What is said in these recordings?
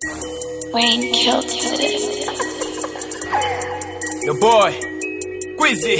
Wayne killed today. Your boy, Quizzy.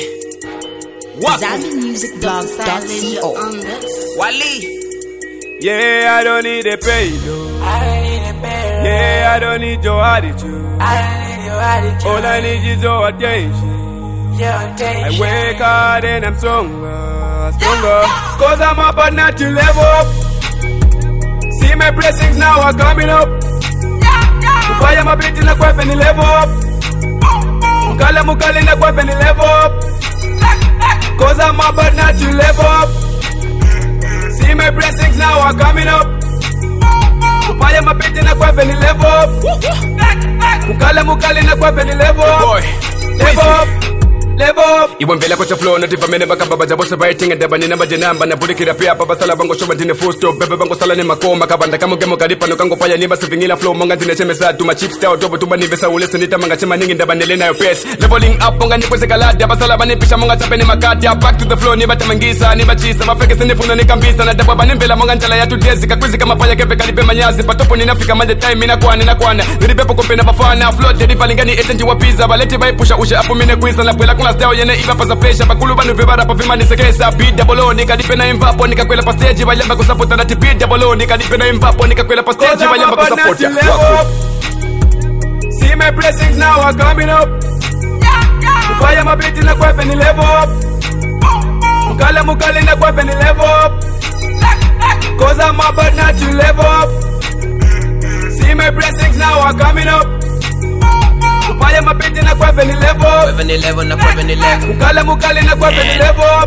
ZambianMusicBlog.co. Wally. Yeah, I don't need a payload. Yeah, I don't need your attitude. All I need is your attention. I wake hard and I'm stronger. Cause I'm up at not to level up. See my blessings now are coming up. Why am I beating the weapon and level up? Mukale na weapon and level up. Cause I'm up at not to level up. See my blessings now are coming up. Why am I beating the weapon and level up? Mukale na weapon and level up. Level up. Iwan vela kwa flow na tipa mene baka baba jabo writing and deba nina majinamba na burikira pia baba sala bango shoma dine full stop bebe bango sala ni makoma kabanda kama gemo karipa no kango paya niba sivingila flow monga dine chemesa tuma chips style tobo tumba ni vesa ulese nita manga chema ningi ndeba nelena yo pace leveling up monga ni kwese kaladi baba sala bani pisha monga tape ni makati back to the flow niba tamangisa niba chisa mafeke sinifuno ni kambisa na deba bani vela monga nchala ya tudezi kakwizi kama paya kepe kalipe manyazi patopo ninafika manje time ina kwana niribepo kompena bafana flow deliver lingani etenji wapiza baleti bai pusha usha apu mine kwisa na pwela kuna style yene iba pasa pressure bakulu banu vibara pa vima nisekesa beat double o nikadipe na imvapo nikakwela pa stage bayamba kusupport na beat double o nikadipe na imvapo nikakwela pa stage bayamba kusupport see my blessings now are coming up why am I beating the weapon and level up mukale na weapon and level up cause I'm about not to level up see my blessings now are coming up why am I beating the weapon and level up mukale na weapon and level up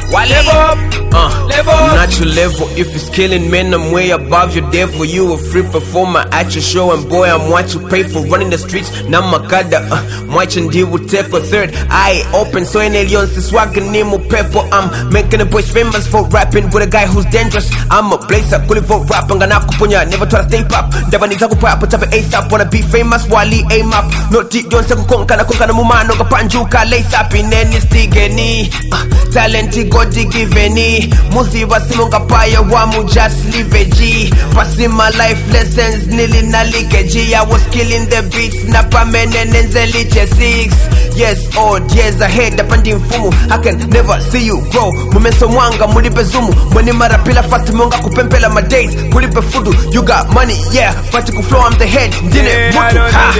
Natural level, if it's killing men, I'm way above your devil. You a free performer at your show, and boy, I'm what you pay for. Running the streets, now my god, watching deal will take a third eye open. So in aliens, this swagging name pepper. I'm making the boys famous for rapping with a guy who's dangerous. I'm a blazer, calling for rap, I'm gonna kuponya, never try to stay pop. Never need to go pop, but ASAP, wanna be famous, Wally aim up. No deep, don't say konka mumano, kapanjuka, lace up in any stigany. Talenti godi giveni Muzi wasimunga paya wamu just live a G Passing my life lessons nili na like G I was killing the beats na pamene nenzeli 6 Yes odd years ahead apandi mfumu I can never see you grow Mumenso mwanga mulipe zumu Mweni marapila fast munga kupempela my days Kulipe fudu you got money yeah Fati kuflow I'm the head Dine mutu ha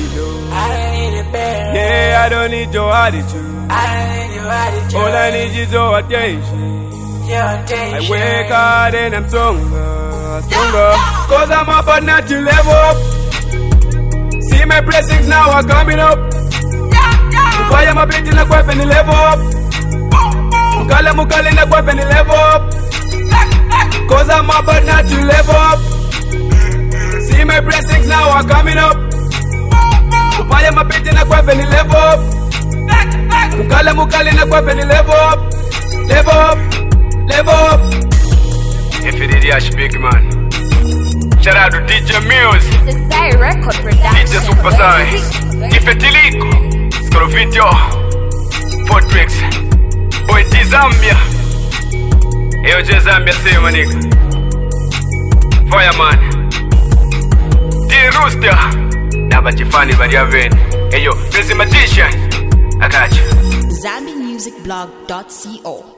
Yeah, I don't need your attitude. All I need is your attention. I wake hard and I'm stronger. Cause I'm up at not to level up. See my blessings now are coming up. Why am I beating the weapon and level up? Mukale na weapon and level up. Cause I'm up at not to level up. See my blessings now are coming up. Why am I beating the weapon and level up? Mukale na weapon and level up. If you did yash big man. Shout out to DJ Muse. It's a Sai record production. DJ Super Sai. Ifetiliko. Scrovitio. Fortrix. Boy T Zambia. Eyo J Zambia say my nigga. Fireman. D Rooster. Nabachifani Variaven. Eyo, Mathematician. I got you. ZambianMusicBlog.co.